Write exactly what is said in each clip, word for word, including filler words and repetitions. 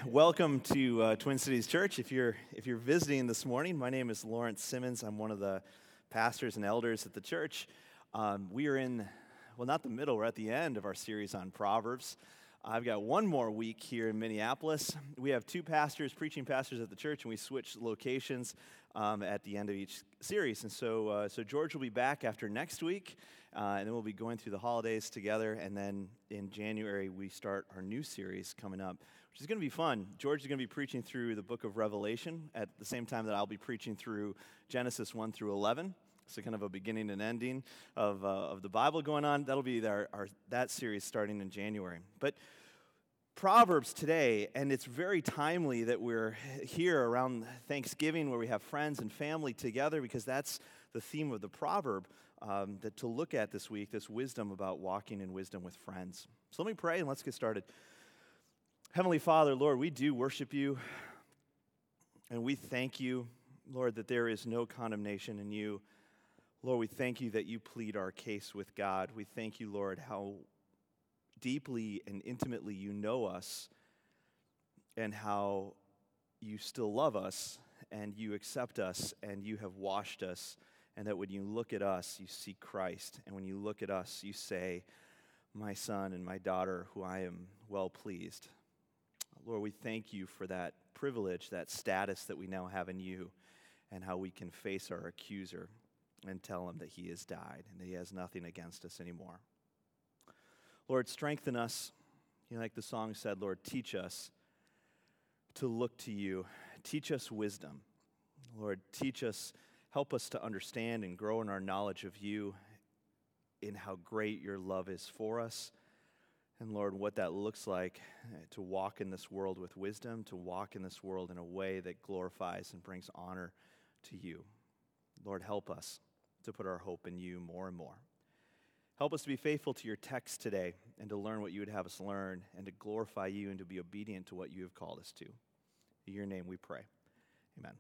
welcome to uh, Twin Cities Church. If you're if you're visiting this morning, my name is Lawrence Simmons. I'm one of the pastors and elders at the church. Um, we are in, well, not the middle, we're at the end of our series on Proverbs. I've got one more week here in Minneapolis. We have two pastors, preaching pastors at the church, and we switch locations um, at the end of each series. And so, uh, so George will be back after next week, uh, and then we'll be going through the holidays together. And then in January, we start our new series coming up, which is going to be fun. George is going to be preaching through the book of Revelation at the same time that I'll be preaching through Genesis one through eleven. So kind of a beginning and ending of uh, of the Bible going on. That'll be our, our that series starting in January. But Proverbs today, and it's very timely that we're here around Thanksgiving where we have friends and family together, because that's the theme of the proverb um, that to look at this week, this wisdom about walking in wisdom with friends. So let me pray and let's get started. Heavenly Father, Lord, we do worship you, and we thank you, Lord, that there is no condemnation in you. Lord, we thank you that you plead our case with God. We thank you, Lord, how deeply and intimately you know us, and how you still love us, and you accept us, and you have washed us, and that when you look at us, you see Christ, and when you look at us, you say, my son and my daughter, who I am well pleased. Lord, we thank you for that privilege, that status that we now have in you, and how we can face our accuser and tell him that he has died and that he has nothing against us anymore. Lord, strengthen us. You know, like the song said, Lord, teach us to look to you. Teach us wisdom. Lord, teach us, help us to understand and grow in our knowledge of you, in how great your love is for us. And Lord, what that looks like to walk in this world with wisdom, to walk in this world in a way that glorifies and brings honor to you. Lord, help us to put our hope in you more and more. Help us to be faithful to your text today and to learn what you would have us learn and to glorify you and to be obedient to what you have called us to. In your name we pray. Amen.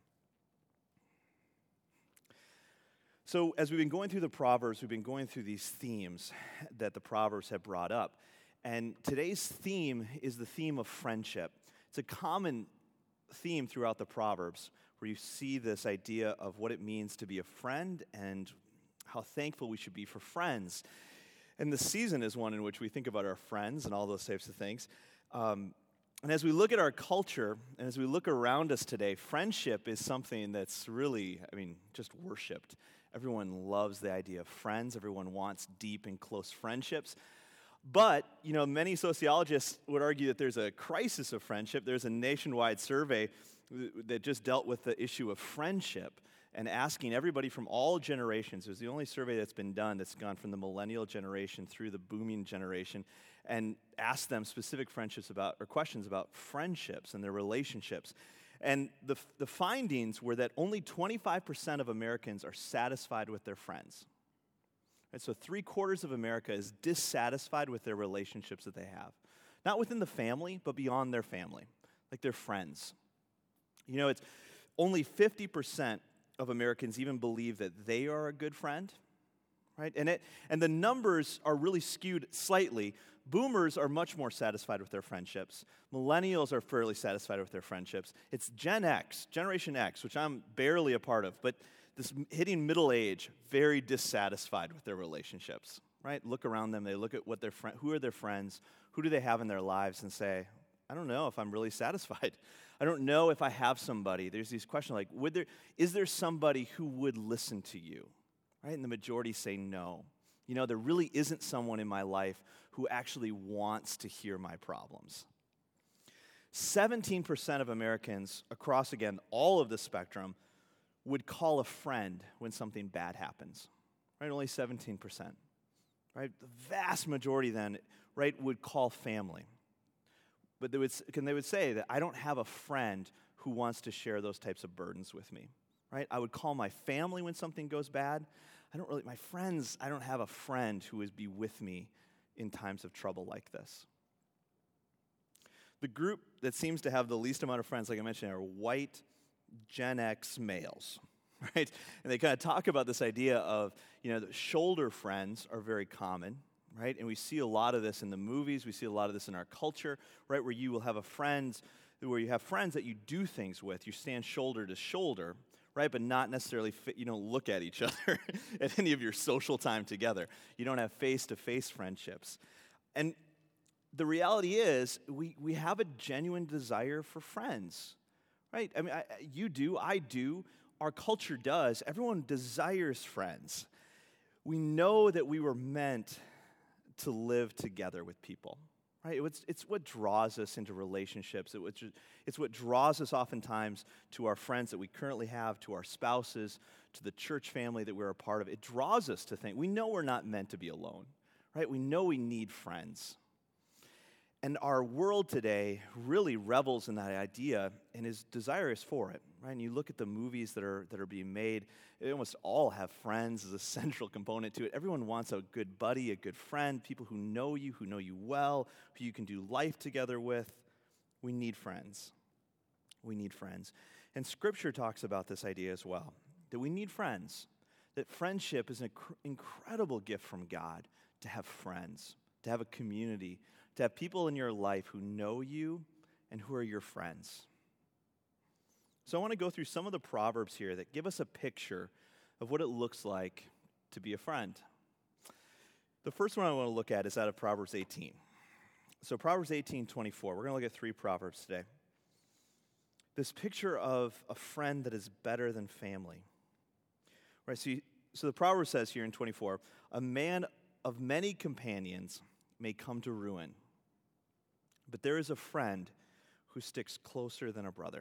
So as we've been going through the Proverbs, we've been going through these themes that the Proverbs have brought up. And today's theme is the theme of friendship. It's a common theme throughout the Proverbs where you see this idea of what it means to be a friend and how thankful we should be for friends. And the season is one in which we think about our friends and all those types of things. Um, and as we look at our culture, and as we look around us today, friendship is something that's really, I mean, just worshipped. Everyone loves the idea of friends. Everyone wants deep and close friendships. But, you know, many sociologists would argue that there's a crisis of friendship. There's a nationwide survey that just dealt with the issue of friendship and asking everybody from all generations. It was the only survey that's been done that's gone from the millennial generation through the booming generation, and asked them specific friendships about, or questions about friendships and their relationships. And the, the findings were that only twenty-five percent of Americans are satisfied with their friends. And so three quarters of America is dissatisfied with their relationships that they have. Not within the family, but beyond their family, like their friends. You know, it's only fifty percent of Americans even believe that they are a good friend, right? And it and the numbers are really skewed slightly. Boomers are much more satisfied with their friendships. Millennials are fairly satisfied with their friendships. It's Gen X, Generation X, which I'm barely a part of, but this hitting middle age, very dissatisfied with their relationships, right? Look around them, they look at what their friend, who are their friends, who do they have in their lives, and say, I don't know if I'm really satisfied. I don't know if I have somebody. There's these questions like, would there, is there somebody who would listen to you, right? And the majority say no. You know, there really isn't someone in my life who actually wants to hear my problems. seventeen percent of Americans across, again, all of the spectrum would call a friend when something bad happens, right? Only seventeen percent, right? The vast majority then, right, would call family. But they would, and they would say that I don't have a friend who wants to share those types of burdens with me, right? I would call my family when something goes bad. I don't really, my friends, I don't have a friend who would be with me in times of trouble like this. The group that seems to have the least amount of friends, like I mentioned, are white Gen X males, right? And they kind of talk about this idea of, you know, the shoulder friends are very common, right? And we see a lot of this in the movies. We see a lot of this in our culture, right? Where you will have a friend where you have friends that you do things with. You stand shoulder to shoulder, right? But not necessarily, fi- you don't look at each other at any of your social time together. You don't have face-to-face friendships. And the reality is, we, we have a genuine desire for friends, right? I mean, I, you do, I do, our culture does. Everyone desires friends. We know that we were meant to live together with people, right? It's, it's what draws us into relationships. It, it's what draws us oftentimes to our friends that we currently have, to our spouses, to the church family that we're a part of. It draws us to think. We know we're not meant to be alone, right? We know we need friends. And our world today really revels in that idea and is desirous for it, right? And you look at the movies that are that are being made, they almost all have friends as a central component to it. Everyone wants a good buddy, a good friend, people who know you, who know you well, who you can do life together with. We need friends. We need friends. And Scripture talks about this idea as well, that we need friends, that friendship is an inc- incredible gift from God to have friends, to have a community, to have people in your life who know you and who are your friends. So I want to go through some of the Proverbs here that give us a picture of what it looks like to be a friend. The first one I want to look at is out of Proverbs eighteen. So Proverbs eighteen twenty-four. We're going to look at three Proverbs today. This picture of a friend that is better than family. Right, so, you, so the proverb says here in twenty-four, a man of many companions may come to ruin, but there is a friend who sticks closer than a brother.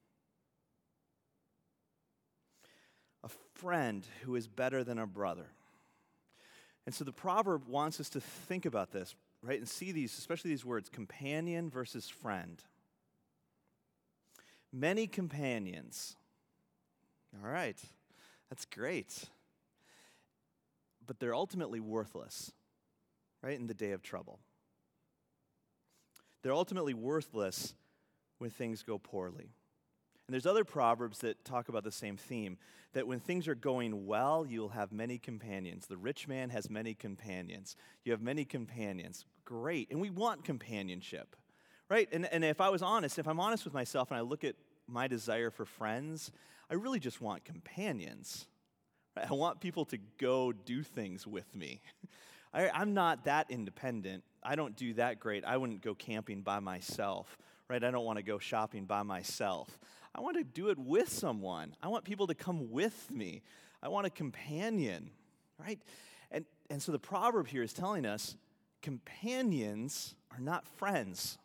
A friend who is better than a brother. And so the proverb wants us to think about this, right? And see these, especially these words, companion versus friend. Many companions. All right, that's great. But they're ultimately worthless, right, in the day of trouble. They're ultimately worthless when things go poorly. And there's other proverbs that talk about the same theme, that when things are going well, you'll have many companions. The rich man has many companions. You have many companions. Great. And we want companionship, right? And, and if I was honest, if I'm honest with myself and I look at my desire for friends, I really just want companions. Right? I want people to go do things with me. I, I'm not that independent. I don't do that great. I wouldn't go camping by myself, right? I don't want to go shopping by myself. I want to do it with someone. I want people to come with me. I want a companion, right? And, and so the proverb here is telling us companions are not friends.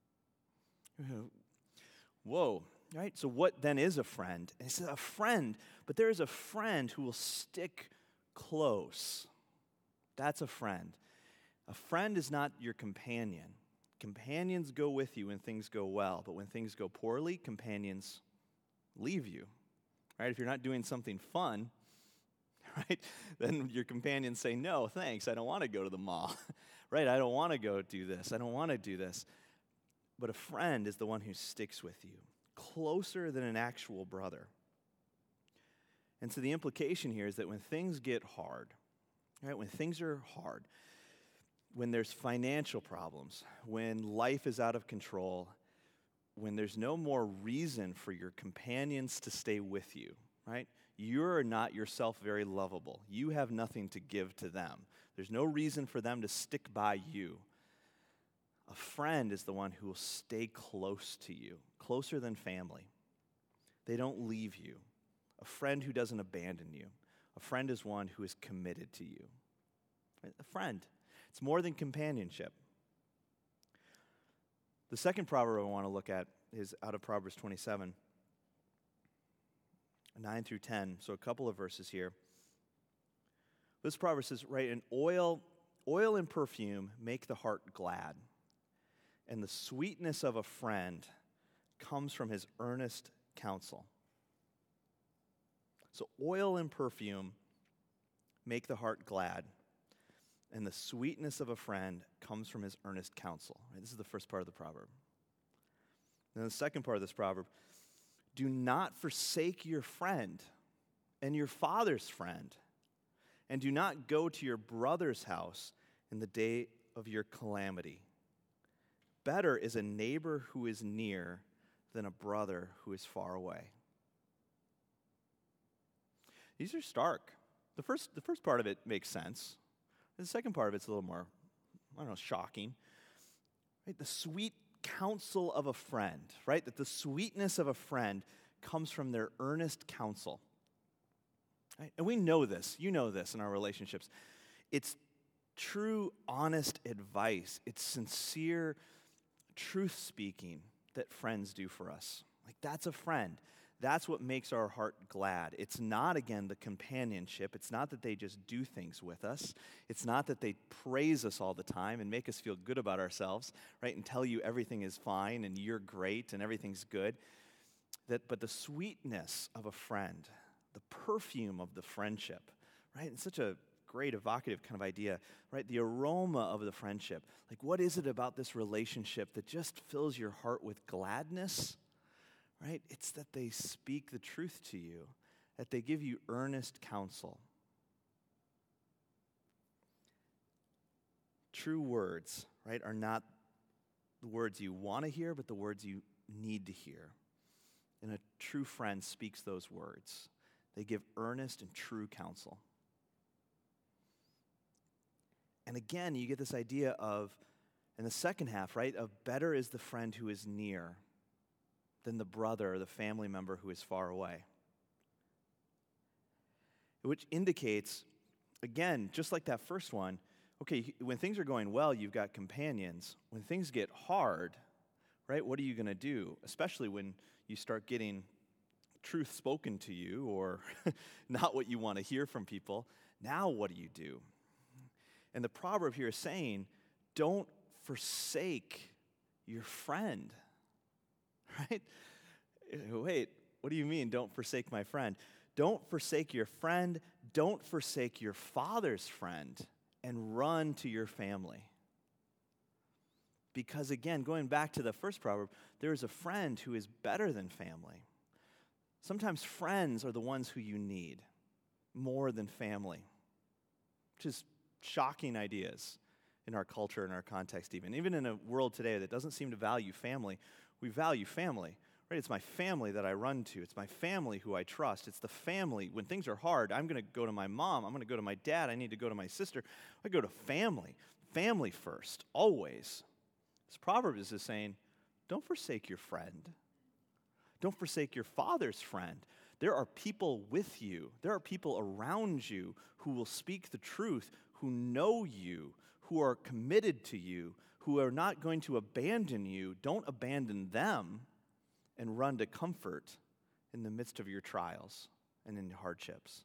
Whoa, right? So what then is a friend? And it's a friend, but there is a friend who will stick close. That's a friend. A friend is not your companion. Companions go with you when things go well, but when things go poorly, companions leave you, right? If you're not doing something fun, right, then your companions say, no, thanks, I don't want to go to the mall, right? I don't want to go do this. I don't want to do this. But a friend is the one who sticks with you, closer than an actual brother. And so the implication here is that when things get hard, right, when things are hard, when there's financial problems, when life is out of control, when there's no more reason for your companions to stay with you, right? You're not yourself very lovable. You have nothing to give to them. There's no reason for them to stick by you. A friend is the one who will stay close to you, closer than family. They don't leave you. A friend who doesn't abandon you. A friend is one who is committed to you. A friend. It's more than companionship. The second proverb I want to look at is out of Proverbs twenty-seven, nine through ten. So a couple of verses here. This proverb says, right, an oil, oil and perfume make the heart glad, and the sweetness of a friend comes from his earnest counsel. So oil and perfume make the heart glad, and the sweetness of a friend comes from his earnest counsel. Right? This is the first part of the proverb. Then the second part of this proverb, do not forsake your friend and your father's friend, and do not go to your brother's house in the day of your calamity. Better is a neighbor who is near than a brother who is far away. These are stark. The first, the first part of it makes sense. The second part of it's a little more, I don't know, shocking. Right? The sweet counsel of a friend, right? That the sweetness of a friend comes from their earnest counsel. Right? And we know this. You know this in our relationships. It's true, honest advice. It's sincere, truth-speaking that friends do for us. Like, that's a friend. That's what makes our heart glad. It's not, again, the companionship. It's not that they just do things with us. It's not that they praise us all the time and make us feel good about ourselves, right, and tell you everything is fine and you're great and everything's good. That, but the sweetness of a friend, the perfume of the friendship, right? It's such a great evocative kind of idea, right? The aroma of the friendship. Like, what is it about this relationship that just fills your heart with gladness? Right? It's that they speak the truth to you, that they give you earnest counsel. True words, right, are not the words you want to hear, but the words you need to hear. And a true friend speaks those words. They give earnest and true counsel. And again, you get this idea of, in the second half, right, of better is the friend who is near than the brother or the family member who is far away. Which indicates, again, just like that first one, okay, when things are going well, you've got companions. When things get hard, right, what are you going to do? Especially when you start getting truth spoken to you or not what you want to hear from people. Now what do you do? And the proverb here is saying, don't forsake your friend. Right? Wait, what do you mean, don't forsake my friend? Don't forsake your friend. Don't forsake your father's friend and run to your family. Because again, going back to the first proverb, there is a friend who is better than family. Sometimes friends are the ones who you need more than family, which is shocking ideas in our culture, in our context even. Even in a world today that doesn't seem to value family, we value family, right? It's my family that I run to. It's my family who I trust. It's the family. When things are hard, I'm going to go to my mom. I'm going to go to my dad. I need to go to my sister. I go to family. Family first, always. This proverb is just saying, don't forsake your friend. Don't forsake your father's friend. There are people with you. There are people around you who will speak the truth, who know you, who are committed to you, who are not going to abandon you. Don't abandon them and run to comfort in the midst of your trials and in hardships.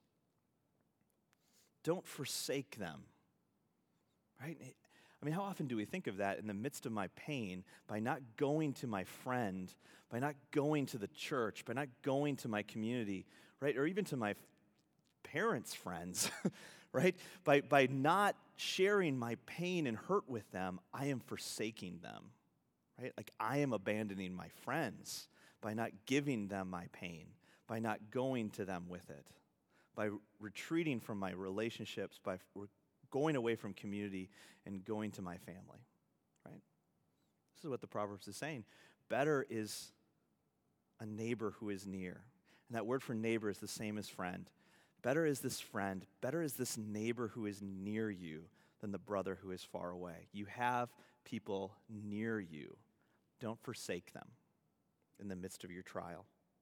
Don't forsake them, right? I mean, how often do we think of that in the midst of my pain by not going to my friend, by not going to the church, by not going to my community, right? Or even to my parents' friends, right? By, by not sharing my pain and hurt with them, I am forsaking them, right? Like I am abandoning my friends by not giving them my pain, by not going to them with it, by retreating from my relationships, by re- going away from community and going to my family, right? This is what the Proverbs is saying. Better is a neighbor who is near. And that word for neighbor is the same as friend. Better is this friend, better is this neighbor who is near you than the brother who is far away. You have people near you. Don't forsake them in the midst of your trial.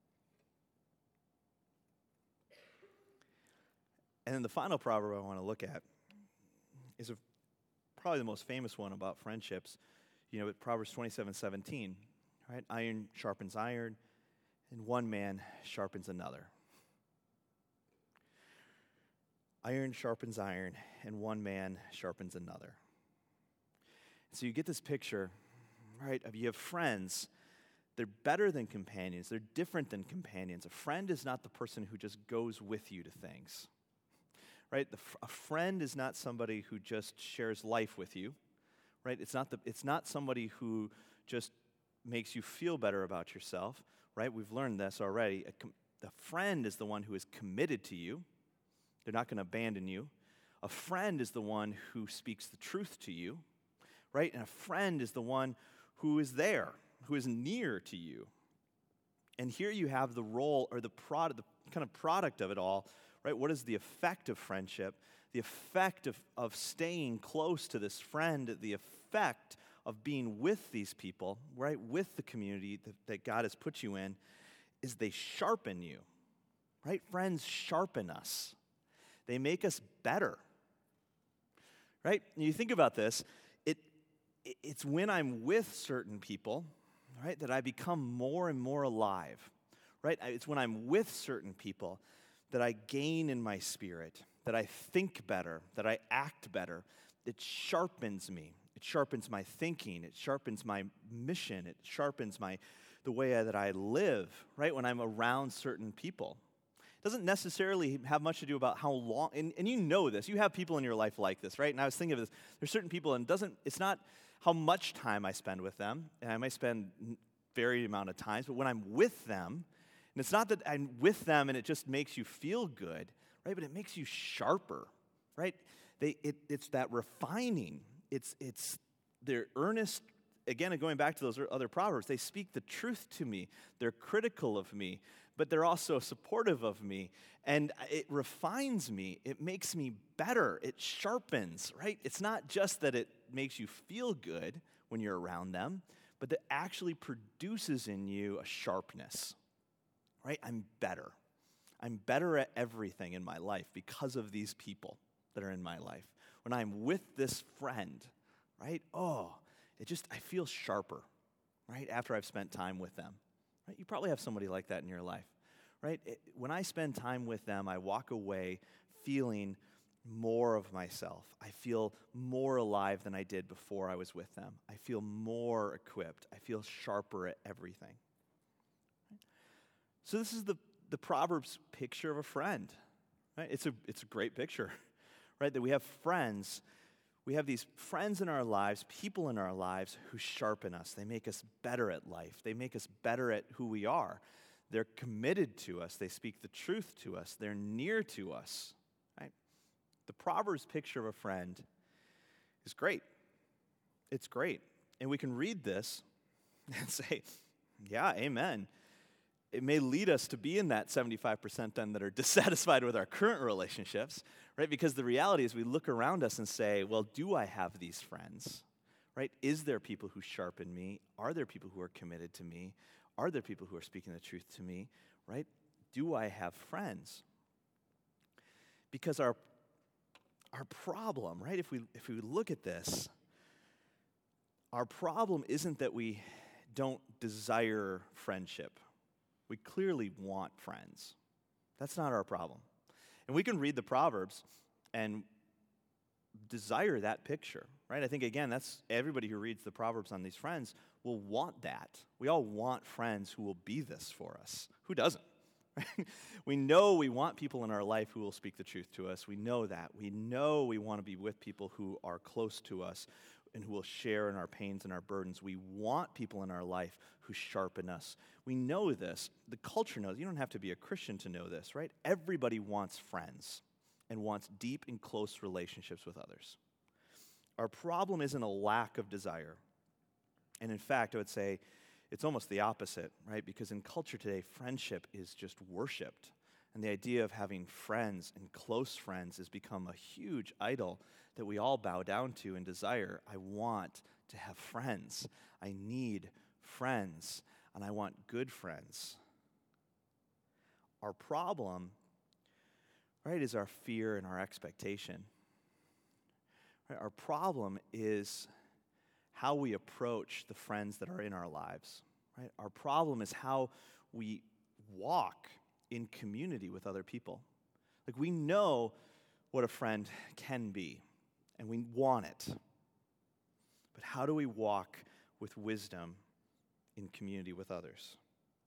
And then the final proverb I want to look at is a, probably the most famous one about friendships. You know, Proverbs twenty-seven seventeen, right? Iron sharpens iron, and one man sharpens another. Iron sharpens iron, and one man sharpens another. So you get this picture, right, of you have friends. They're better than companions. They're different than companions. A friend is not the person who just goes with you to things, right? The, a friend is not somebody who just shares life with you, right? It's not the, it's not somebody who just makes you feel better about yourself, right? We've learned this already. A com- the friend is the one who is committed to you. They're not going to abandon you. A friend is the one who speaks the truth to you, right? And a friend is the one who is there, who is near to you. And here you have the role or the product, the kind of product of it all, right? What is the effect of friendship? The effect of, of staying close to this friend, the effect of being with these people, right? With the community that, that God has put you in, is they sharpen you, right? Friends sharpen us. They make us better, right? And you think about this, it, it it's when I'm with certain people, right, that I become more and more alive, right? It's when I'm with certain people that I gain in my spirit, that I think better, that I act better. It sharpens me. It sharpens my thinking. It sharpens my mission. It sharpens my the way that I live, right, when I'm around certain people. It doesn't necessarily have much to do about how long, and, and you know this. You have people in your life like this, right? And I was thinking of this. There's certain people, and it doesn't, it's not how much time I spend with them, and I might spend varied amount of times, but when I'm with them, and it's not that I'm with them and it just makes you feel good, right? But it makes you sharper, right? They, it, it's that refining. It's, it's their earnest, again, going back to those other proverbs, they speak the truth to me. They're critical of me, but they're also supportive of me. And it refines me. It makes me better. It sharpens, right? It's not just that it makes you feel good when you're around them, but that actually produces in you a sharpness, right? I'm better. I'm better at everything in my life because of these people that are in my life. When I'm with this friend, right? Oh, it just, I feel sharper, right? After I've spent time with them, right? You probably have somebody like that in your life, right? It, when I spend time with them, I walk away feeling more of myself. I feel more alive than I did before I was with them. I feel more equipped. I feel sharper at everything. So this is the, the Proverbs picture of a friend, right? It's a, it's a great picture, right? That we have friends. We have these friends in our lives, people in our lives who sharpen us. They make us better at life. They make us better at who we are. They're committed to us. They speak the truth to us. They're near to us. The Proverbs picture of a friend is great. It's great. And we can read this and say, yeah, amen. It may lead us to be in that seventy-five percent then that are dissatisfied with our current relationships, right? Because the reality is we look around us and say, well, do I have these friends, right? Is there people who sharpen me? Are there people who are committed to me? Are there people who are speaking the truth to me, right? Do I have friends? Because our Our problem, right, if we if we look at this, our problem isn't that we don't desire friendship. We clearly want friends. That's not our problem. And we can read the Proverbs and desire that picture, right? I think, again, that's everybody who reads the Proverbs on these friends will want that. We all want friends who will be this for us. Who doesn't? We know we want people in our life who will speak the truth to us. We know that. We know we want to be with people who are close to us and who will share in our pains and our burdens. We want people in our life who sharpen us. We know this. The culture knows. You don't have to be a Christian to know this, right? Everybody wants friends and wants deep and close relationships with others. Our problem isn't a lack of desire. And in fact, I would say it's almost the opposite, right? Because in culture today, friendship is just worshipped. And the idea of having friends and close friends has become a huge idol that we all bow down to and desire. I want to have friends. I need friends. And I want good friends. Our problem, right, is our fear and our expectation. Right? Our problem is how we approach the friends that are in our lives, right? Our problem is how we walk in community with other people. Like, we know what a friend can be, and we want it. But how do we walk with wisdom in community with others?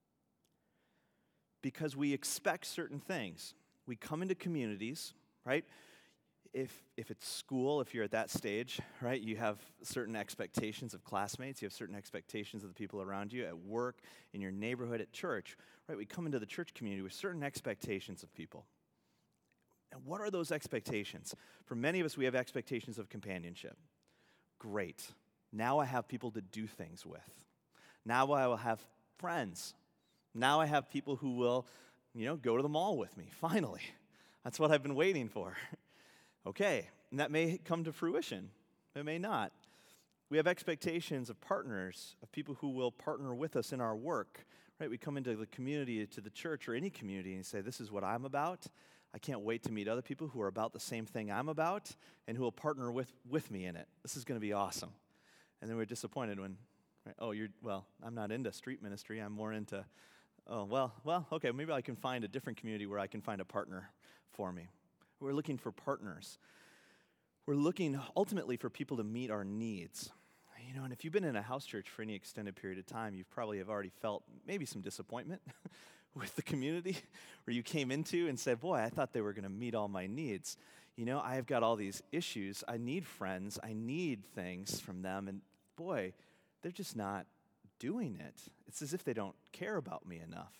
Because we expect certain things. We come into communities, right? If if it's school, if you're at that stage, right, you have certain expectations of classmates, you have certain expectations of the people around you, at work, in your neighborhood, at church, right? We come into the church community with certain expectations of people. And what are those expectations? For many of us, we have expectations of companionship. Great. Now I have people to do things with. Now I will have friends, Now I have people who will, you know, go to the mall with me, finally. That's what I've been waiting for. Okay, and that may come to fruition. It may not. We have expectations of partners, of people who will partner with us in our work, right? We come into the community, to the church or any community and say, this is what I'm about. I can't wait to meet other people who are about the same thing I'm about and who will partner with, with me in it. This is going to be awesome. And then we're disappointed when, right, oh, you're, well, I'm not into street ministry. I'm more into, oh, well, well, okay, maybe I can find a different community where I can find a partner for me. We're looking for partners. We're looking ultimately for people to meet our needs. You know, and if you've been in a house church for any extended period of time, you probably have already felt maybe some disappointment with the community where you came into and said, boy, I thought they were going to meet all my needs. You know, I've got all these issues. I need friends. I need things from them. And boy, they're just not doing it. It's as if they don't care about me enough.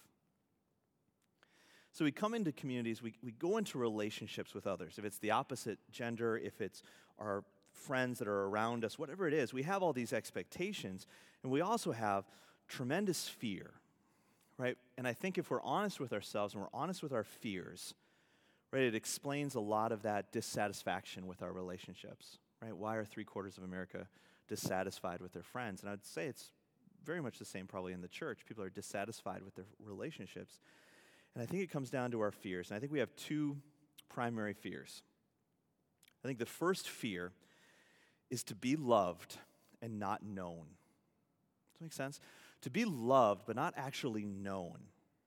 So we come into communities, we, we go into relationships with others. If it's the opposite gender, if it's our friends that are around us, whatever it is, we have all these expectations, and we also have tremendous fear, right? And I think if we're honest with ourselves and we're honest with our fears, right, it explains a lot of that dissatisfaction with our relationships, right? Why are three quarters of America dissatisfied with their friends? And I'd say it's very much the same probably in the church. People are dissatisfied with their relationships. And I think it comes down to our fears. And I think we have two primary fears. I think the first fear is to be loved and not known. Does that make sense? To be loved but not actually known.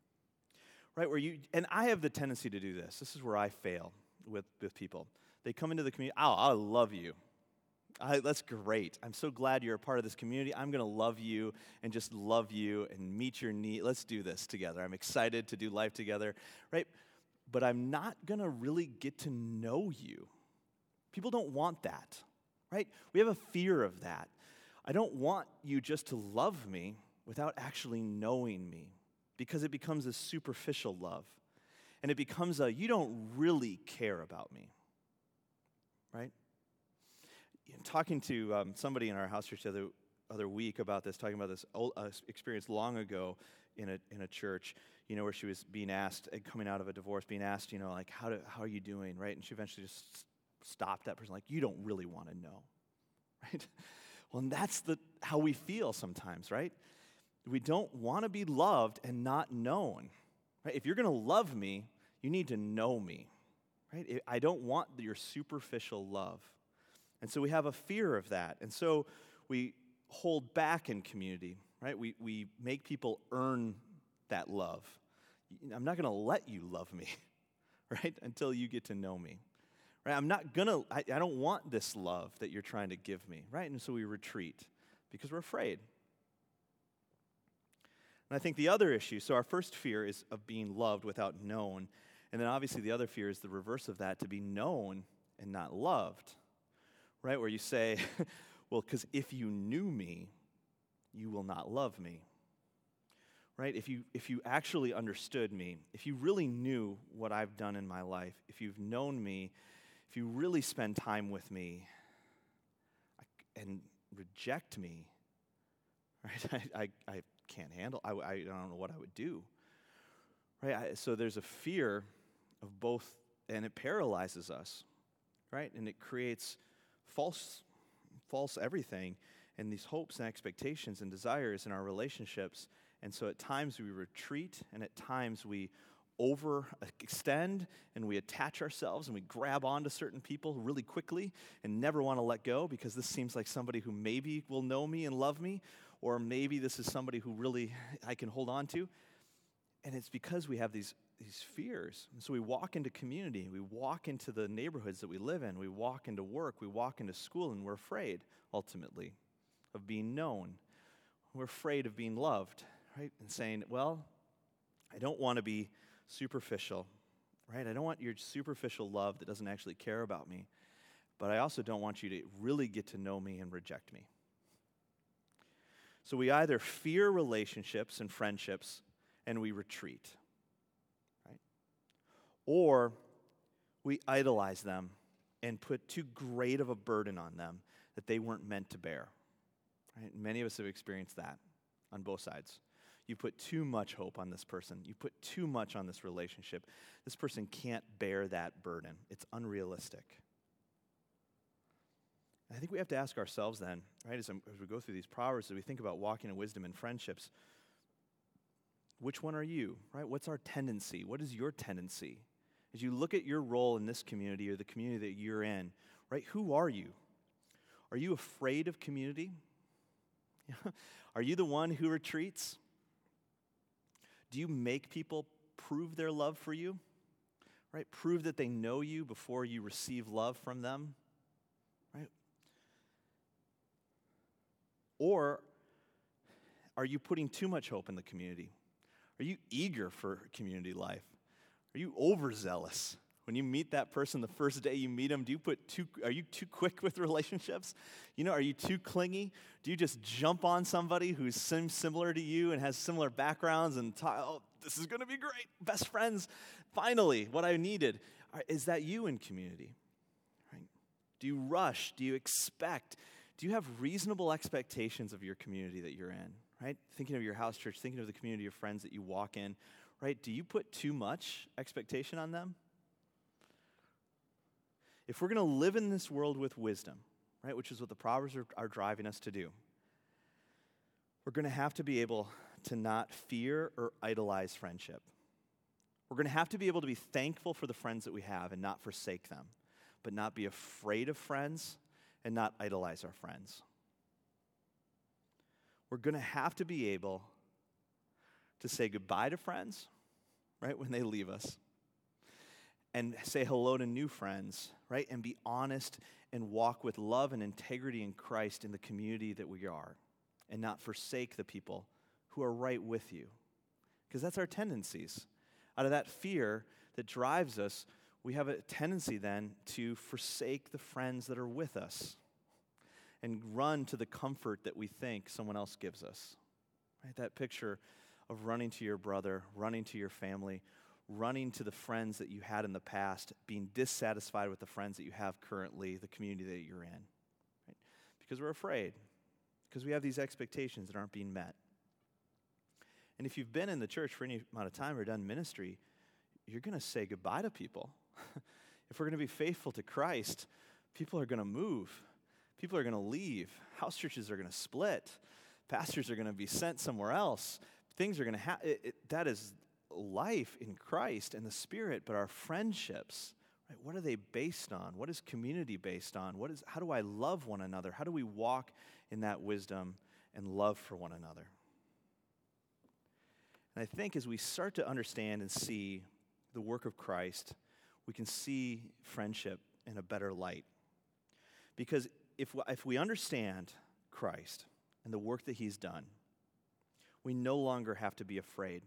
Right? Where you and I have the tendency to do this. This is where I fail with, with people. They come into the community, oh, I love you. I, that's great. I'm so glad you're a part of this community. I'm going to love you and just love you and meet your need. Let's do this together. I'm excited to do life together, right? But I'm not going to really get to know you. People don't want that, right? We have a fear of that. I don't want you just to love me without actually knowing me, because it becomes a superficial love. And it becomes a, you don't really care about me, right? Talking to um, somebody in our house church the other, other week about this, talking about this old, uh, experience long ago in a in a church, you know, where she was being asked, uh, coming out of a divorce, being asked, you know, like, how do, how are you doing, right? And she eventually just stopped that person, like, you don't really want to know, right? Well, and that's the how we feel sometimes, right? We don't want to be loved and not known, right? If you're going to love me, you need to know me, right? I don't want your superficial love. And so we have a fear of that. And so we hold back in community, right? We we make people earn that love. I'm not going to let you love me, right, until you get to know me, right? I'm not going to, I don't want this love that you're trying to give me, right? And so we retreat because we're afraid. And I think the other issue, so our first fear is of being loved without known. And then obviously the other fear is the reverse of that, to be known and not loved. Right, where you say, well, because if you knew me, you will not love me. Right, if you if you actually understood me, if you really knew what I've done in my life, if you've known me, if you really spend time with me and reject me, right, I, I, I can't handle, I, I don't know what I would do. Right, I, so there's a fear of both, and it paralyzes us, right, and it creates false, false everything, and these hopes and expectations and desires in our relationships. And so at times we retreat, and at times we overextend, and we attach ourselves, and we grab onto certain people really quickly and never want to let go, because this seems like somebody who maybe will know me and love me, or maybe this is somebody who really I can hold on to. And it's because we have these these fears. And so we walk into community, we walk into the neighborhoods that we live in, we walk into work, we walk into school, and we're afraid, ultimately, of being known. We're afraid of being loved, right? And saying, well, I don't want to be superficial, right? I don't want your superficial love that doesn't actually care about me, but I also don't want you to really get to know me and reject me. So we either fear relationships and friendships, and we retreat. Or we idolize them and put too great of a burden on them that they weren't meant to bear. Right? Many of us have experienced that on both sides. You put too much hope on this person. You put too much on this relationship. This person can't bear that burden. It's unrealistic. And I think we have to ask ourselves then, right, as, as we go through these Proverbs, as we think about walking in wisdom and friendships, which one are you, right? What's our tendency? What is your tendency? As you look at your role in this community or the community that you're in, right, who are you? Are you afraid of community? Are you the one who retreats? Do you make people prove their love for you? Right? Prove that they know you before you receive love from them? Right? Or are you putting too much hope in the community? Are you eager for community life? Are you overzealous? When you meet that person the first day you meet them, do you put too, are you too quick with relationships? You know, are you too clingy? Do you just jump on somebody who seems similar to you and has similar backgrounds and talk, oh, this is going to be great, best friends, finally, what I needed? Is that you in community? Right? Do you rush? Do you expect? Do you have reasonable expectations of your community that you're in? Right? Thinking of your house church, thinking of the community of friends that you walk in, right? Do you put too much expectation on them? If we're going to live in this world with wisdom, right, which is what the Proverbs are, are driving us to do, we're going to have to be able to not fear or idolize friendship. We're going to have to be able to be thankful for the friends that we have and not forsake them, but not be afraid of friends and not idolize our friends. We're going to have to be able to say goodbye to friends, right, when they leave us, and say hello to new friends, right? And be honest and walk with love and integrity in Christ in the community that we are, and not forsake the people who are right with you. Because that's our tendencies. Out of that fear that drives us, we have a tendency then to forsake the friends that are with us and run to the comfort that we think someone else gives us. Right? That picture of running to your brother, running to your family, running to the friends that you had in the past, being dissatisfied with the friends that you have currently, the community that you're in. Right? Because we're afraid, because we have these expectations that aren't being met. And if you've been in the church for any amount of time or done ministry, you're going to say goodbye to people. If we're going to be faithful to Christ, people are going to move. People are going to leave. House churches are going to split. Pastors are going to be sent somewhere else. Things are going to happen. That is life in Christ and the Spirit, but our friendships, right? What are they based on? What is community based on? What is? How do I love one another? How do we walk in that wisdom and love for one another? And I think as we start to understand and see the work of Christ, we can see friendship in a better light. Because if we, if we understand Christ and the work that he's done, we no longer have to be afraid.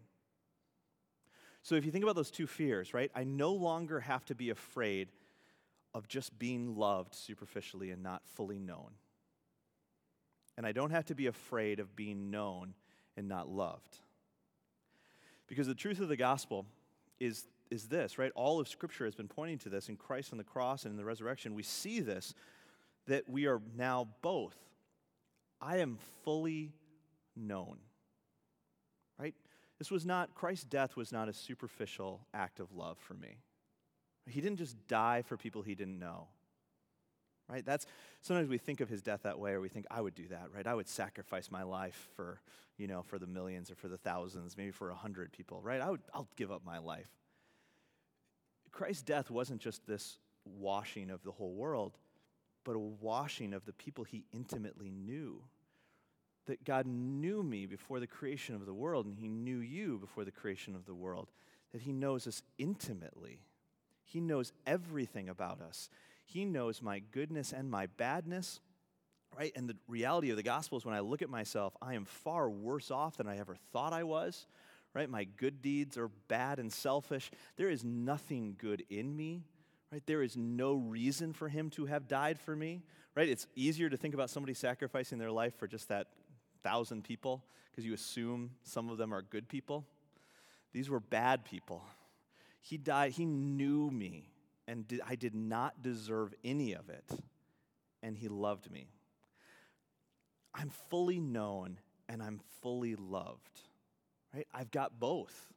So if you think about those two fears, right? I no longer have to be afraid of just being loved superficially and not fully known. And I don't have to be afraid of being known and not loved. Because the truth of the gospel is, is this, right? All of Scripture has been pointing to this in Christ on the cross and in the resurrection. We see this, that we are now both. I am fully known, right? This was not, Christ's death was not a superficial act of love for me. He didn't just die for people he didn't know, right? That's, sometimes we think of his death that way, or we think, I would do that, right? I would sacrifice my life for, you know, for the millions or for the thousands, maybe for a hundred people, right? I would, I'll give up my life. Christ's death wasn't just this washing of the whole world, but a washing of the people he intimately knew. That God knew me before the creation of the world, and he knew you before the creation of the world. That he knows us intimately. He knows everything about us. He knows my goodness and my badness, right? And the reality of the gospel is when I look at myself, I am far worse off than I ever thought I was, right? My good deeds are bad and selfish. There is nothing good in me, right? There is no reason for him to have died for me, right? It's easier to think about somebody sacrificing their life for just that thousand people because you assume some of them are good people. These were bad people. He died, he knew me, and did, I did not deserve any of it, and he loved me. I'm fully known, and I'm fully loved. right? I've got both.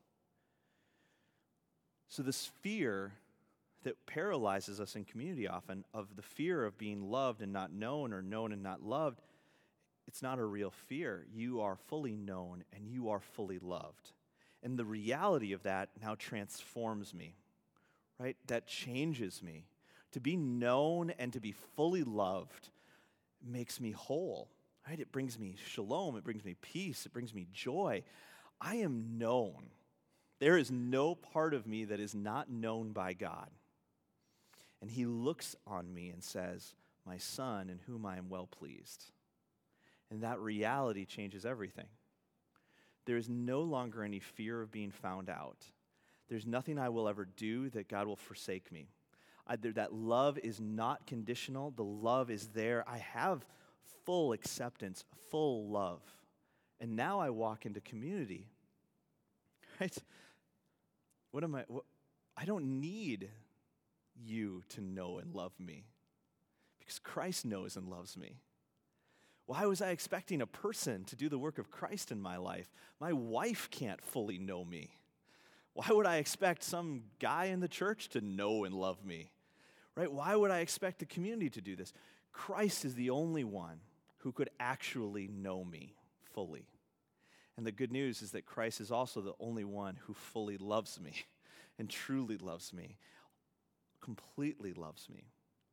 So this fear that paralyzes us in community often, of the fear of being loved and not known, or known and not loved, it's not a real fear. You are fully known and you are fully loved. And the reality of that now transforms me, right? That changes me. To be known and to be fully loved makes me whole, right? It brings me shalom, it brings me peace, it brings me joy. I am known. There is no part of me that is not known by God. And he looks on me and says, my son in whom I am well pleased. And that reality changes everything. There is no longer any fear of being found out. There's nothing I will ever do that God will forsake me. Either that love is not conditional, the love is there. I have full acceptance, full love. And now I walk into community. Right? What am I? What, I don't need you to know and love me because Christ knows and loves me. Why was I expecting a person to do the work of Christ in my life? My wife can't fully know me. Why would I expect some guy in the church to know and love me? Right? Why would I expect the community to do this? Christ is the only one who could actually know me fully. And the good news is that Christ is also the only one who fully loves me and truly loves me, completely loves me.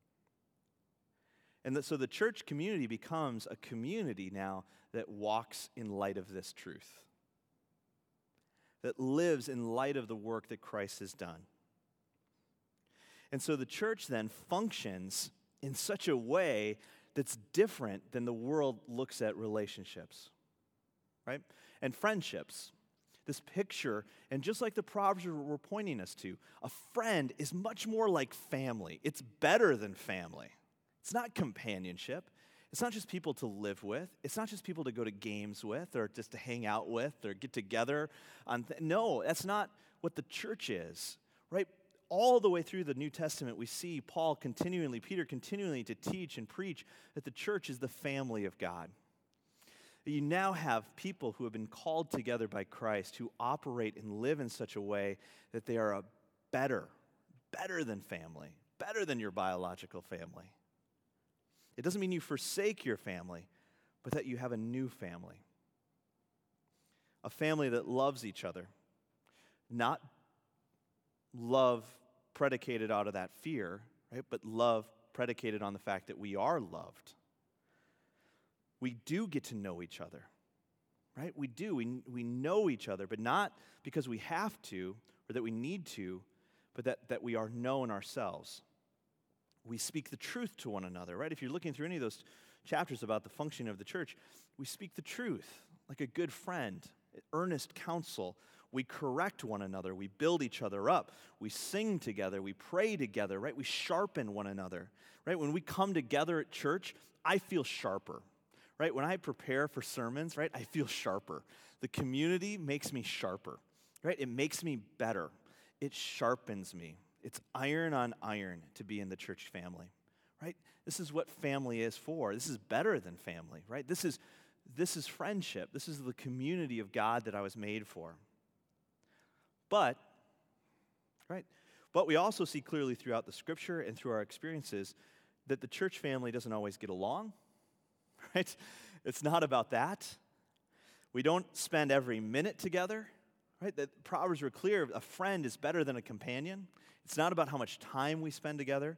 And so the church community becomes a community now that walks in light of this truth, that lives in light of the work that Christ has done. And so the church then functions in such a way that's different than the world looks at relationships, right? And friendships. This picture, and just like the Proverbs were pointing us to, a friend is much more like family. It's better than family. It's not companionship. It's not just people to live with. It's not just people to go to games with or just to hang out with or get together on th- no, that's not what the church is, right? All the way through the New Testament, we see Paul continually, Peter continually to teach and preach that the church is the family of God. You now have people who have been called together by Christ who operate and live in such a way that they are a better, better than family, better than your biological family. It doesn't mean you forsake your family, but that you have a new family. A family that loves each other, not love predicated out of that fear, right? But love predicated on the fact that we are loved. We do get to know each other, right? We do. We, we know each other, but not because we have to or that we need to, but that, that we are known ourselves. We speak the truth to one another, right? If you're looking through any of those chapters about the functioning of the church, we speak the truth like a good friend, earnest counsel. We correct one another. We build each other up. We sing together. We pray together, right? We sharpen one another, right? When we come together at church, I feel sharper. Right? When I prepare for sermons, right, I feel sharper. The community makes me sharper, right? It makes me better. It sharpens me. It's iron on iron to be in the church family, right? This is what family is for. This is better than family, right? This is this is friendship. This is the community of God that I was made for. But, right? But we also see clearly throughout the scripture and through our experiences that the church family doesn't always get along. Right? It's not about that. We don't spend every minute together. Right? The Proverbs were clear. A friend is better than a companion. It's not about how much time we spend together.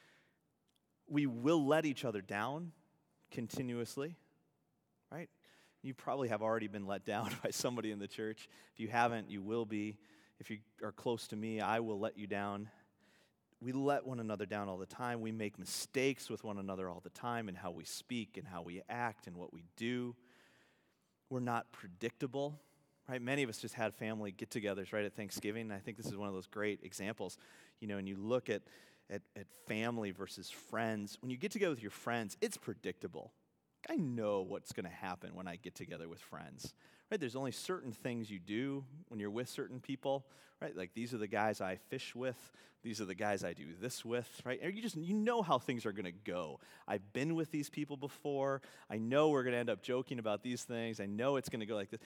We will let each other down continuously. Right? You probably have already been let down by somebody in the church. If you haven't, you will be. If you are close to me, I will let you down. We let one another down all the time. We make mistakes with one another all the time in how we speak and how we act and what we do. We're not predictable, right? Many of us just had family get-togethers right at Thanksgiving. And I think this is one of those great examples. You know, and you look at, at, at family versus friends. When you get together with your friends, it's predictable. I know what's going to happen when I get together with friends, right? There's only certain things you do when you're with certain people, right? Like these are the guys I fish with. These are the guys I do this with, right? Or you just, you know how things are going to go. I've been with these people before. I know we're going to end up joking about these things. I know it's going to go like this.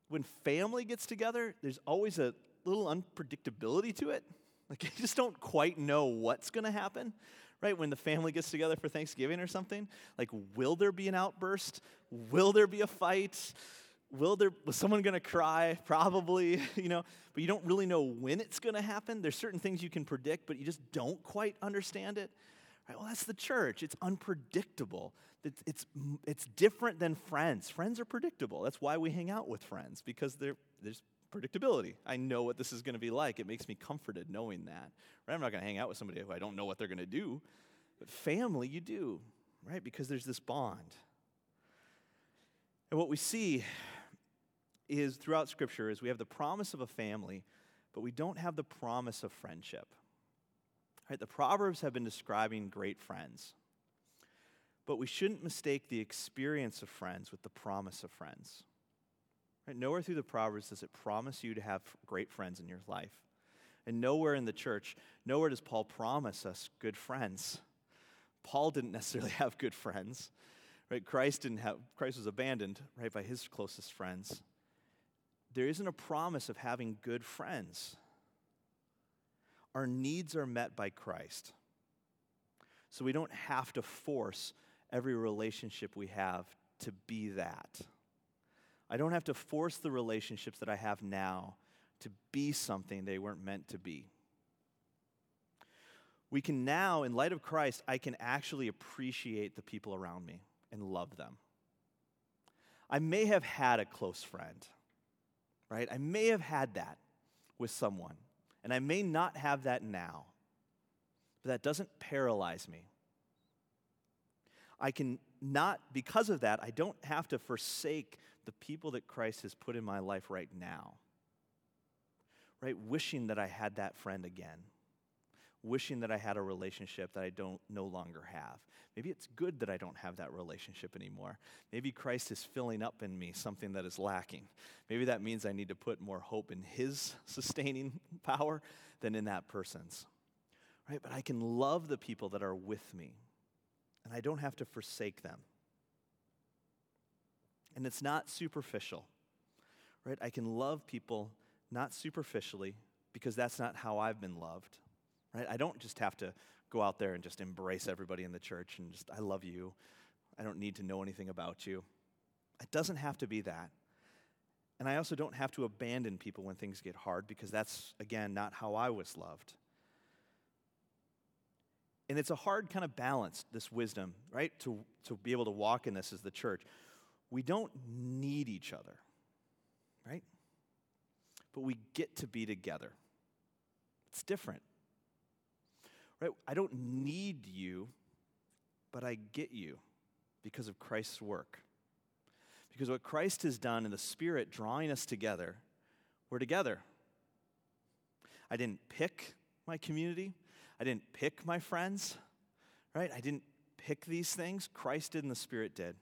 when family gets together, there's always a little unpredictability to it. Like, you just don't quite know what's going to happen, right? When the family gets together for Thanksgiving or something, like, will there be an outburst? Will there be a fight? Will there, was someone going to cry? Probably, you know, but you don't really know when it's going to happen. There's certain things you can predict, but you just don't quite understand it. Right? Well, that's the church. It's unpredictable. It's, it's, it's different than friends. Friends are predictable. That's why we hang out with friends, because they're, there's predictability. I know what this is going to be like. It makes me comforted knowing that. Right? I'm not going to hang out with somebody who I don't know what they're going to do. But family, you do, right? Because there's this bond. And what we see is throughout Scripture is we have the promise of a family, but we don't have the promise of friendship. Right? The Proverbs have been describing great friends, but we shouldn't mistake the experience of friends with the promise of friends. Right? Nowhere through the Proverbs does it promise you to have great friends in your life. And nowhere in the church, nowhere does Paul promise us good friends. Paul didn't necessarily have good friends. Right? Christ didn't have, Christ was abandoned, right, by his closest friends. There isn't a promise of having good friends. Our needs are met by Christ. So we don't have to force every relationship we have to be that. I don't have to force the relationships that I have now to be something they weren't meant to be. We can now, in light of Christ, I can actually appreciate the people around me and love them. I may have had a close friend, right? I may have had that with someone. And I may not have that now, but that doesn't paralyze me. I can not, because of that, I don't have to forsake the people that Christ has put in my life right now. Right? Wishing that I had that friend again. Wishing that I had a relationship that I don't no longer have. Maybe it's good that I don't have that relationship anymore. Maybe Christ is filling up in me something that is lacking. Maybe that means I need to put more hope in his sustaining power than in that person's. Right? But I can love the people that are with me, and I don't have to forsake them. And it's not superficial. Right? I can love people not superficially, because that's not how I've been loved. Right? I don't just have to go out there and just embrace everybody in the church and just, I love you. I don't need to know anything about you. It doesn't have to be that. And I also don't have to abandon people when things get hard, because that's, again, not how I was loved. And it's a hard kind of balance, this wisdom, right? To, to be able to walk in this as the church. We don't need each other, right? But we get to be together. It's different. Right? I don't need you, but I get you because of Christ's work. Because what Christ has done in the Spirit drawing us together, we're together. I didn't pick my community. I didn't pick my friends. Right? I didn't pick these things. Christ did and the Spirit did.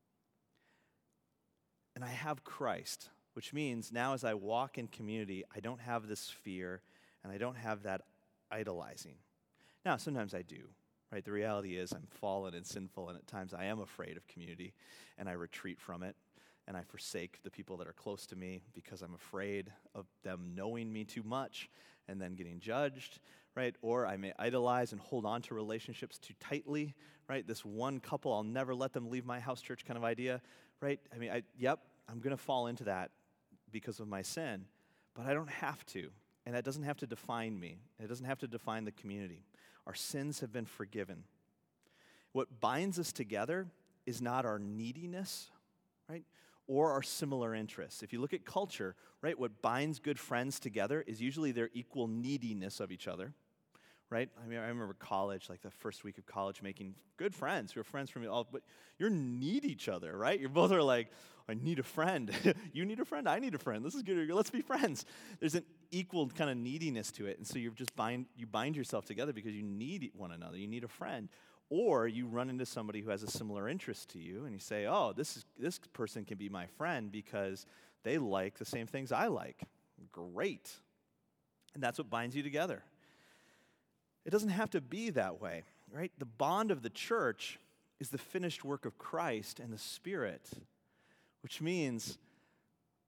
And I have Christ, which means now as I walk in community, I don't have this fear and I don't have that idolizing. Now, sometimes I do, right? The reality is I'm fallen and sinful, and at times I am afraid of community, and I retreat from it, and I forsake the people that are close to me because I'm afraid of them knowing me too much and then getting judged, right? Or I may idolize and hold on to relationships too tightly, right? This one couple, I'll never let them leave my house church kind of idea, right? I mean, I, yep, I'm going to fall into that because of my sin, but I don't have to, and that doesn't have to define me. It doesn't have to define the community. Our sins have been forgiven. What binds us together is not our neediness, right, or our similar interests. If you look at culture, right, what binds good friends together is usually their equal neediness of each other, right? I mean, I remember college, like the first week of college, making good friends who are friends from all, but you need each other, right? You both are like, I need a friend. You need a friend. I need a friend. This is good. Let's be friends. There's an equal kind of neediness to it, and so you just bind you bind yourself together because you need one another. You need a friend, or you run into somebody who has a similar interest to you, and you say, "Oh, this is this person can be my friend because they like the same things I like." Great, and that's what binds you together. It doesn't have to be that way, right? The bond of the church is the finished work of Christ and the Spirit, which means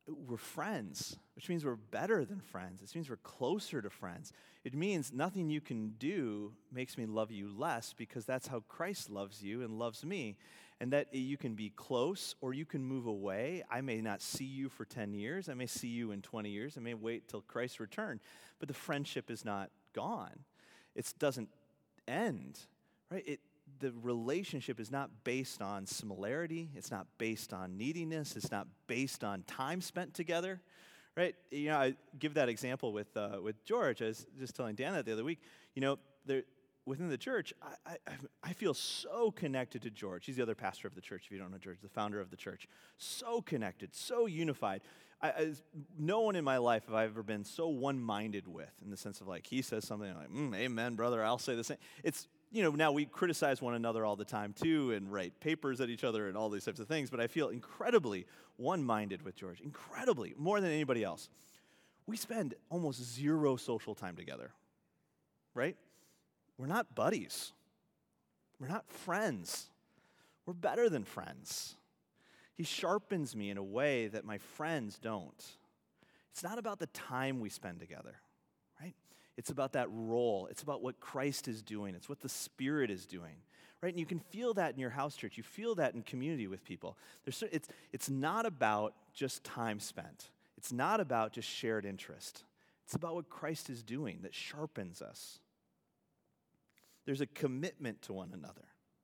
we're friends, which means we're better than friends. It means we're closer to friends. It means nothing you can do makes me love you less, because that's how Christ loves you and loves me. And that you can be close or you can move away. I may not see you for ten years. I may see you in twenty years. I may wait till Christ's return. But the friendship is not gone. It doesn't end, right? It, the relationship is not based on similarity. It's not based on neediness. It's not based on time spent together, right? You know, I give that example with uh, with George. I was just telling Dan that the other week. You know, there, within the church, I, I, I feel so connected to George. He's the other pastor of the church, if you don't know George, the founder of the church. So connected, so unified. I, I, no one in my life have I ever been so one-minded with, in the sense of like, he says something, I'm like, mm, amen, brother, I'll say the same. It's, you know, now we criticize one another all the time too, and write papers at each other and all these types of things, but I feel incredibly one-minded with George, incredibly, more than anybody else. We spend almost zero social time together, right? We're not buddies. We're not friends. We're better than friends. He sharpens me in a way that my friends don't. It's not about the time we spend together, right? It's about that role. It's about what Christ is doing. It's what the Spirit is doing, right? And you can feel that in your house church. You feel that in community with people. There's, it's, it's not about just time spent. It's not about just shared interest. It's about what Christ is doing that sharpens us. There's a commitment to one another.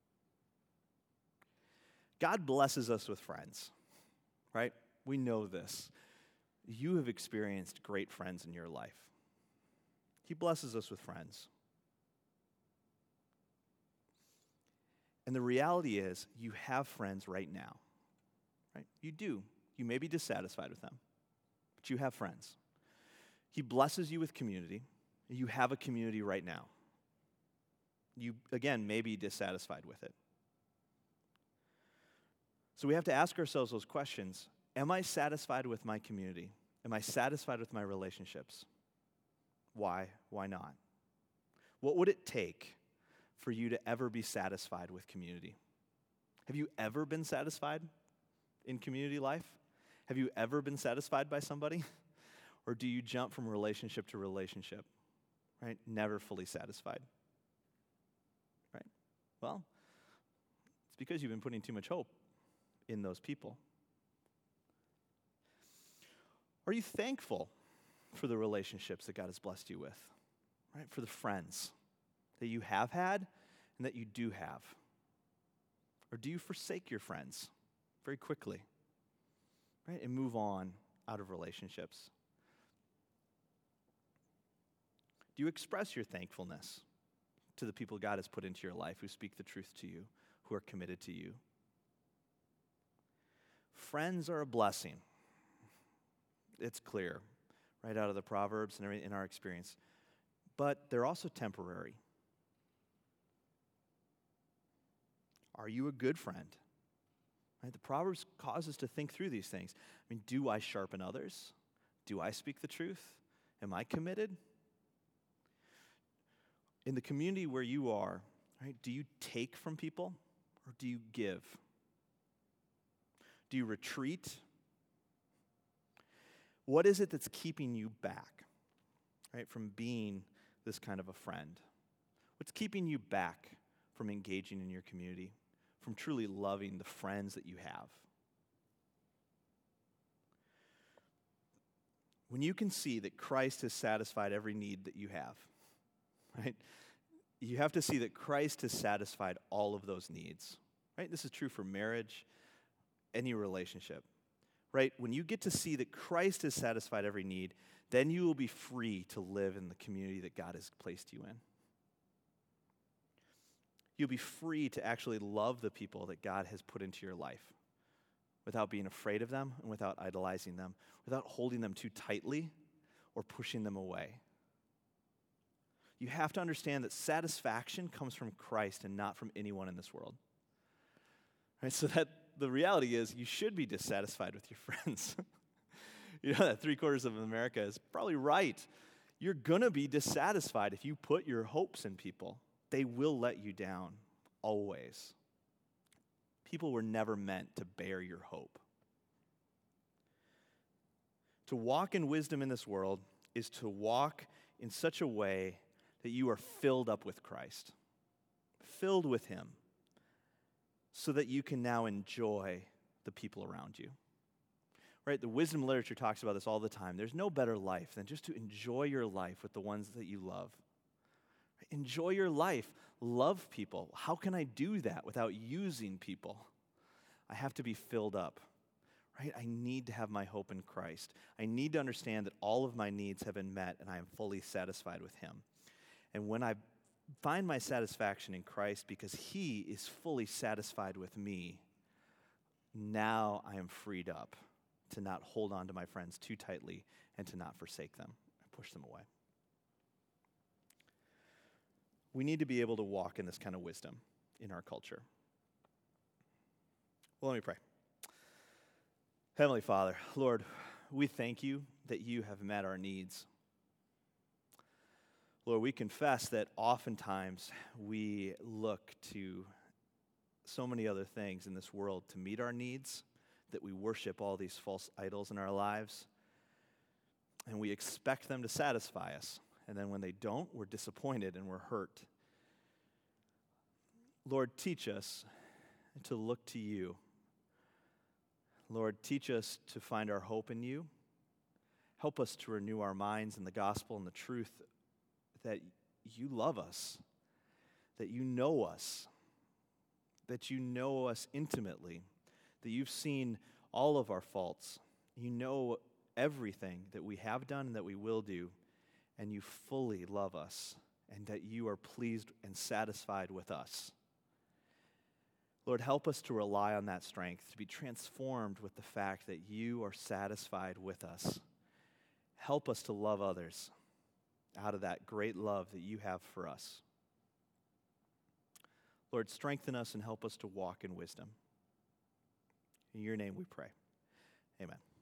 God blesses us with friends, right? We know this. You have experienced great friends in your life. He blesses us with friends. And the reality is, you have friends right now, right? You do. You may be dissatisfied with them, but you have friends. He blesses you with community. You have a community right now. You, again, may be dissatisfied with it. So we have to ask ourselves those questions. Am I satisfied with my community? Am I satisfied with my relationships? Why? Why not? What would it take for you to ever be satisfied with community? Have you ever been satisfied in community life? Have you ever been satisfied by somebody? Or do you jump from relationship to relationship, right? Never fully satisfied. Well, it's because you've been putting too much hope in those people. Are you thankful for the relationships that God has blessed you with, right? For the friends that you have had and that you do have? Or do you forsake your friends very quickly, right? And move on out of relationships? Do you express your thankfulness to the people God has put into your life who speak the truth to you, who are committed to you? Friends are a blessing. It's clear, right out of the Proverbs and in our experience. But they're also temporary. Are you a good friend? Right? The Proverbs cause us to think through these things. I mean, do I sharpen others? Do I speak the truth? Am I committed? In the community where you are, right, do you take from people or do you give? Do you retreat? What is it that's keeping you back, right, from being this kind of a friend? What's keeping you back from engaging in your community, from truly loving the friends that you have? When you can see that Christ has satisfied every need that you have, right? You have to see that Christ has satisfied all of those needs, right? This is true for marriage, any relationship, right? When you get to see that Christ has satisfied every need, then you will be free to live in the community that God has placed you in. You'll be free to actually love the people that God has put into your life without being afraid of them and without idolizing them, without holding them too tightly or pushing them away. You have to understand that satisfaction comes from Christ and not from anyone in this world. Right? So that the reality is you should be dissatisfied with your friends. You know that three quarters of America is probably right. You're going to be dissatisfied if you put your hopes in people. They will let you down, always. People were never meant to bear your hope. To walk in wisdom in this world is to walk in such a way that you are filled up with Christ, filled with him, so that you can now enjoy the people around you. Right? The wisdom literature talks about this all the time. There's no better life than just to enjoy your life with the ones that you love. Enjoy your life. Love people. How can I do that without using people? I have to be filled up. Right? I need to have my hope in Christ. I need to understand that all of my needs have been met and I am fully satisfied with him. And when I find my satisfaction in Christ because he is fully satisfied with me, now I am freed up to not hold on to my friends too tightly and to not forsake them and push them away. We need to be able to walk in this kind of wisdom in our culture. Well, let me pray. Heavenly Father, Lord, we thank you that you have met our needs. Lord, we confess that oftentimes we look to so many other things in this world to meet our needs, that we worship all these false idols in our lives, and we expect them to satisfy us. And then when they don't, we're disappointed and we're hurt. Lord, teach us to look to you. Lord, teach us to find our hope in you. Help us to renew our minds in the gospel and the truth that you love us, that you know us, that you know us intimately, that you've seen all of our faults. You know everything that we have done and that we will do, and you fully love us, and that you are pleased and satisfied with us. Lord, help us to rely on that strength, to be transformed with the fact that you are satisfied with us. Help us to love others out of that great love that you have for us. Lord, strengthen us and help us to walk in wisdom. In your name we pray. Amen.